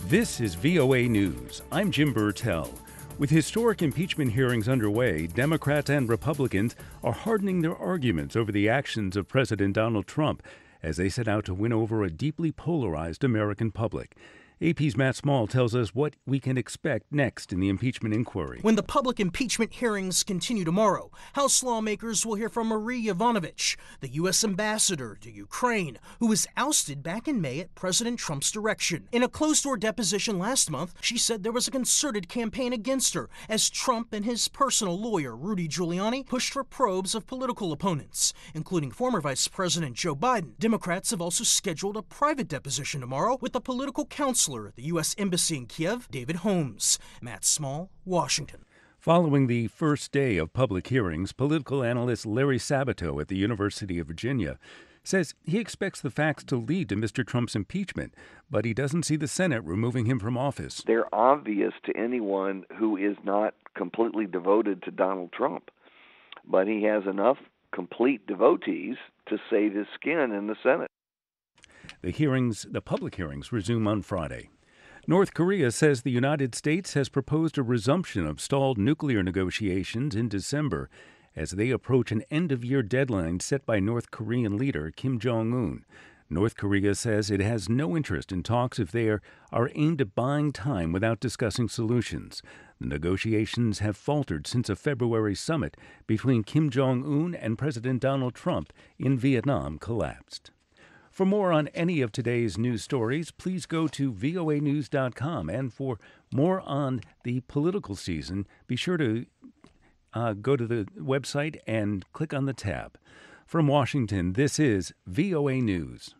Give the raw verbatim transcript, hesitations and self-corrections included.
This is V O A News. I'm Jim Burtell. With historic impeachment hearings underway, Democrats and Republicans are hardening their arguments over the actions of President Donald Trump as they set out to win over a deeply polarized American public. A P's Matt Small tells us what we can expect next in the impeachment inquiry. When the public impeachment hearings continue tomorrow, House lawmakers will hear from Marie Yovanovitch, the U S ambassador to Ukraine, who was ousted back in May at President Trump's direction. In a closed-door deposition last month, she said there was a concerted campaign against her as Trump and his personal lawyer, Rudy Giuliani, pushed for probes of political opponents, including former Vice President Joe Biden. Democrats have also scheduled a private deposition tomorrow with the political counselor at the U S Embassy in Kiev, David Holmes. Matt Small, Washington. Following the first day of public hearings, political analyst Larry Sabato at the University of Virginia says he expects the facts to lead to Mister Trump's impeachment, but he doesn't see the Senate removing him from office. They're obvious to anyone who is not completely devoted to Donald Trump, but he has enough complete devotees to save his skin in the Senate. The hearings, the public hearings, resume on Friday. North Korea says the United States has proposed a resumption of stalled nuclear negotiations in December as they approach an end-of-year deadline set by North Korean leader Kim Jong-un. North Korea says it has no interest in talks if they are, are aimed at buying time without discussing solutions. The negotiations have faltered since a February summit between Kim Jong-un and President Donald Trump in Vietnam collapsed. For more on any of today's news stories, please go to V O A news dot com. And for more on the political season, be sure to uh, go to the website and click on the tab. From Washington, this is V O A News.